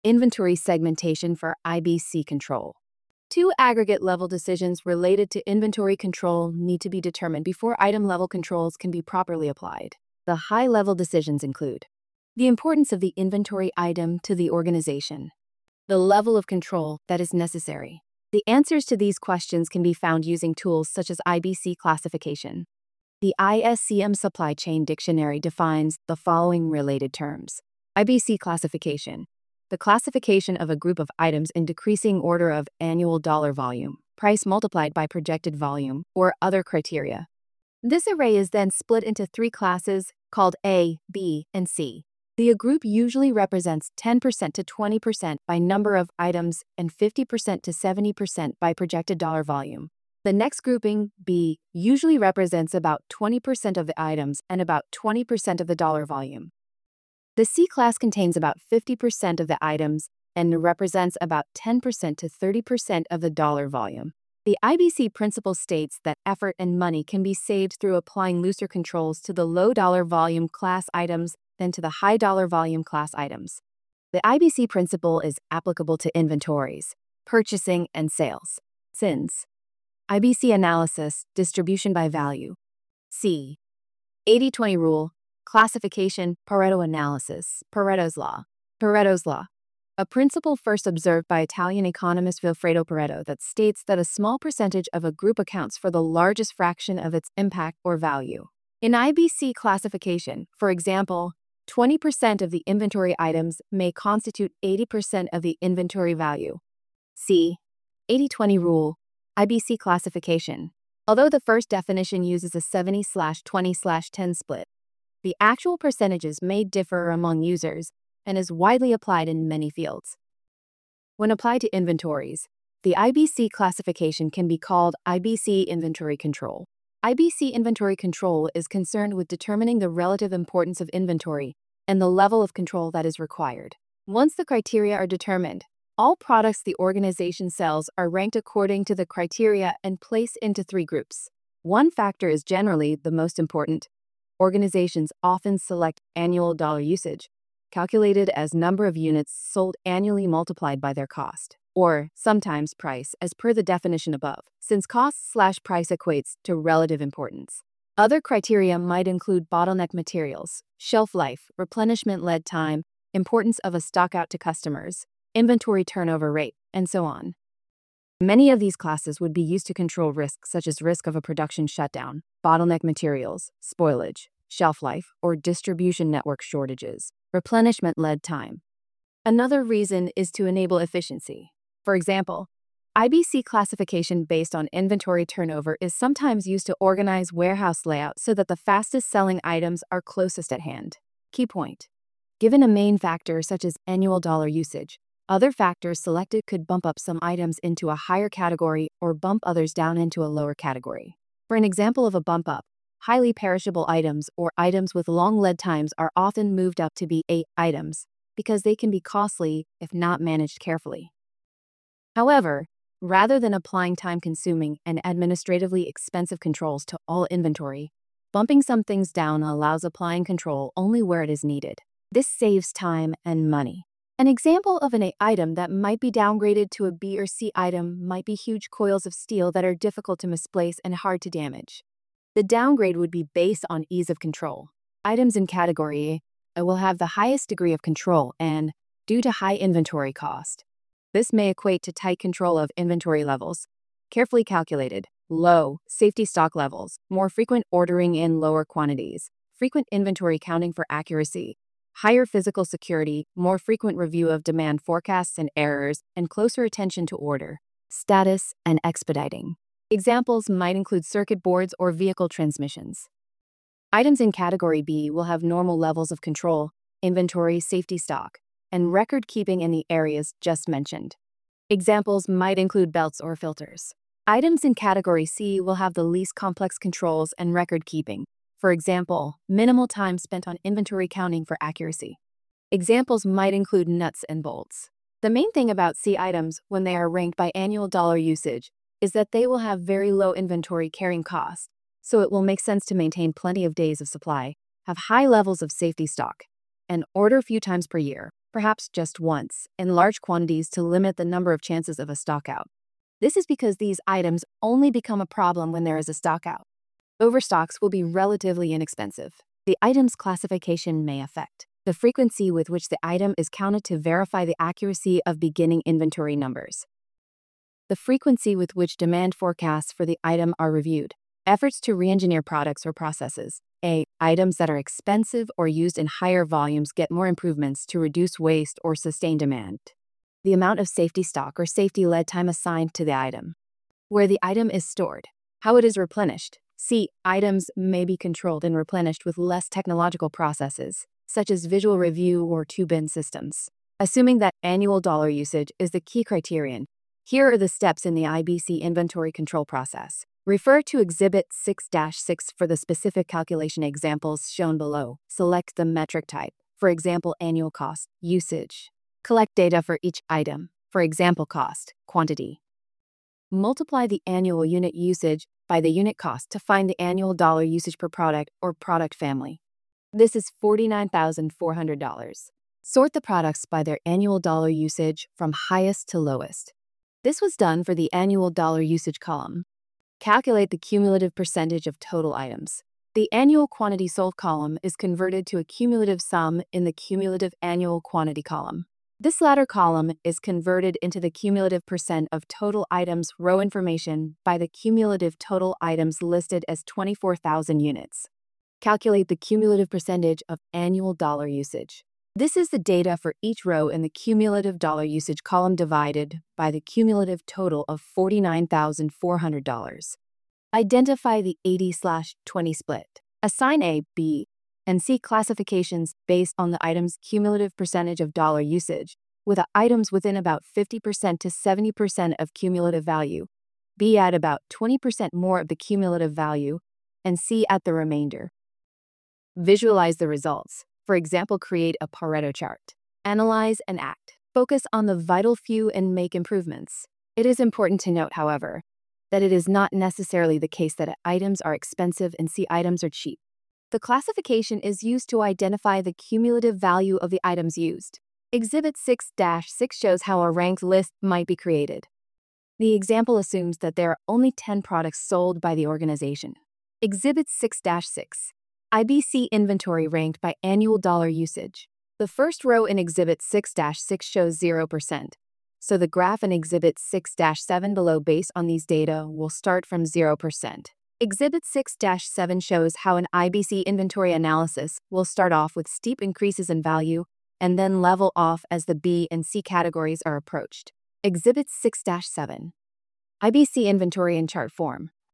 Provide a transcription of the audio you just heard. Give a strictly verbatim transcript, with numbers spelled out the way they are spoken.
Inventory segmentation for I B C control. Two aggregate level decisions related to inventory control need to be determined before item level controls can be properly applied. The high level decisions include the importance of the inventory item to the organization, the level of control that is necessary. The answers to these questions can be found using tools such as I B C classification. The I S C M Supply Chain Dictionary defines the following related terms. I B C classification: the classification of a group of items in decreasing order of annual dollar volume, price multiplied by projected volume, or other criteria. This array is then split into three classes called A, B, and C. The A group usually represents ten percent to twenty percent by number of items and fifty percent to seventy percent by projected dollar volume. The next grouping, B, usually represents about twenty percent of the items and about twenty percent of the dollar volume. The C class contains about fifty percent of the items and represents about ten percent to thirty percent of the dollar volume. The I B C principle states that effort and money can be saved through applying looser controls to the low dollar volume class items than to the high dollar volume class items. The I B C principle is applicable to inventories, purchasing, and sales. Since I B C analysis, distribution by value. C. eighty twenty rule, classification, Pareto analysis, Pareto's law. Pareto's law, a principle first observed by Italian economist Vilfredo Pareto that states that a small percentage of a group accounts for the largest fraction of its impact or value. In I B C classification, for example, twenty percent of the inventory items may constitute eighty percent of the inventory value. C. eighty twenty rule, I B C classification. Although the first definition uses a seventy twenty ten split, the actual percentages may differ among users and is widely applied in many fields. When applied to inventories, the I B C classification can be called I B C inventory control. I B C inventory control is concerned with determining the relative importance of inventory and the level of control that is required. Once the criteria are determined, all products the organization sells are ranked according to the criteria and placed into three groups. One factor is generally the most important. Organizations often select annual dollar usage, calculated as number of units sold annually multiplied by their cost, or sometimes price as per the definition above, since cost slash price equates to relative importance. Other criteria might include bottleneck materials, shelf life, replenishment lead time, importance of a stock out to customers, inventory turnover rate, and so on. Many of these classes would be used to control risks such as risk of a production shutdown, bottleneck materials, spoilage, shelf life, or distribution network shortages, replenishment lead time. Another reason is to enable efficiency. For example, I B C classification based on inventory turnover is sometimes used to organize warehouse layout so that the fastest selling items are closest at hand. Key point: given a main factor such as annual dollar usage, other factors selected could bump up some items into a higher category or bump others down into a lower category. For an example of a bump up, highly perishable items or items with long lead times are often moved up to be A items because they can be costly if not managed carefully. However, rather than applying time-consuming and administratively expensive controls to all inventory, bumping some things down allows applying control only where it is needed. This saves time and money. An example of an A item that might be downgraded to a B or C item might be huge coils of steel that are difficult to misplace and hard to damage. The downgrade would be based on ease of control. Items in category A will have the highest degree of control and, due to high inventory cost, this may equate to tight control of inventory levels, carefully calculated, low safety stock levels, more frequent ordering in lower quantities, frequent inventory counting for accuracy, higher physical security, more frequent review of demand forecasts and errors, and closer attention to order, status, and expediting. Examples might include circuit boards or vehicle transmissions. Items in Category B will have normal levels of control, inventory, safety stock, and record keeping in the areas just mentioned. Examples might include belts or filters. Items in Category C will have the least complex controls and record keeping. For example, minimal time spent on inventory counting for accuracy. Examples might include nuts and bolts. The main thing about C items when they are ranked by annual dollar usage is that they will have very low inventory carrying cost, so it will make sense to maintain plenty of days of supply, have high levels of safety stock, and order a few times per year. perhaps just once, in large quantities to limit the number of chances of a stockout. This is because these items only become a problem when there is a stockout. Overstocks will be relatively inexpensive. The item's classification may affect the frequency with which the item is counted to verify the accuracy of beginning inventory numbers. The frequency with which demand forecasts for the item are reviewed. Efforts to re-engineer products or processes. A. Items that are expensive or used in higher volumes get more improvements to reduce waste or sustain demand. The amount of safety stock or safety lead time assigned to the item. Where the item is stored. How it is replenished. C. Items may be controlled and replenished with less technological processes, such as visual review or two-bin systems. Assuming that annual dollar usage is the key criterion, here are the steps in the I B C inventory control process. Refer to Exhibit six dash six for the specific calculation examples shown below. Select the metric type, for example, annual cost, usage. Collect data for each item, for example, cost, quantity. Multiply the annual unit usage by the unit cost to find the annual dollar usage per product or product family. This is forty-nine thousand four hundred dollars. Sort the products by their annual dollar usage from highest to lowest. This was done for the annual dollar usage column. Calculate the cumulative percentage of total items. The annual quantity sold column is converted to a cumulative sum in the cumulative annual quantity column. This latter column is converted into the cumulative percent of total items row information by the cumulative total items listed as twenty-four thousand units. Calculate the cumulative percentage of annual dollar usage. This is the data for each row in the cumulative dollar usage column divided by the cumulative total of forty-nine thousand four hundred dollars. Identify the eighty twenty split. Assign A, B, and C classifications based on the item's cumulative percentage of dollar usage, with items within about fifty percent to seventy percent of cumulative value, B at about twenty percent more of the cumulative value, and C at the remainder. Visualize the results. For example, create a Pareto chart. Analyze and act. Focus on the vital few and make improvements. It is important to note, however, that it is not necessarily the case that items are expensive and C items are cheap. The classification is used to identify the cumulative value of the items used. Exhibit six dash six shows how a ranked list might be created. The example assumes that there are only ten products sold by the organization. Exhibit six dash six. I B C inventory ranked by annual dollar usage. The first row in Exhibit six dash six shows zero percent, so the graph in Exhibit six dash seven below based on these data will start from zero percent. Exhibit six dash seven shows how an I B C inventory analysis will start off with steep increases in value and then level off as the B and C categories are approached. Exhibit six dash seven. I B C inventory in chart form.